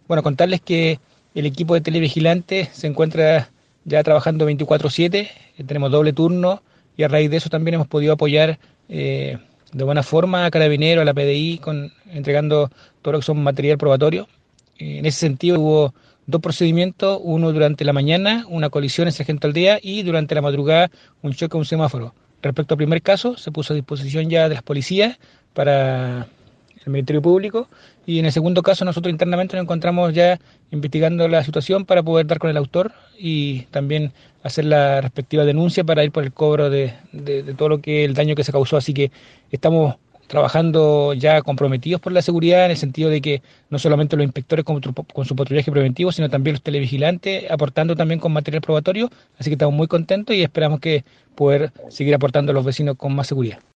Bueno, contarles que el equipo de televigilantes se encuentra ya trabajando 24/7, tenemos doble turno y a raíz de eso también hemos podido apoyar de buena forma a Carabineros, a la PDI, entregando todo lo que son material probatorio. En ese sentido hubo dos procedimientos, uno durante la mañana, una colisión en Sargento Aldea y durante la madrugada un choque a un semáforo. Respecto al primer caso, se puso a disposición ya de las policías para el Ministerio Público y en el segundo caso nosotros internamente nos encontramos ya investigando la situación para poder dar con el autor y también hacer la respectiva denuncia para ir por el cobro de todo lo que el daño que se causó. Así que estamos trabajando ya comprometidos por la seguridad en el sentido de que no solamente los inspectores con su patrullaje preventivo, sino también los televigilantes aportando también con material probatorio. Así que estamos muy contentos y esperamos que poder seguir aportando a los vecinos con más seguridad.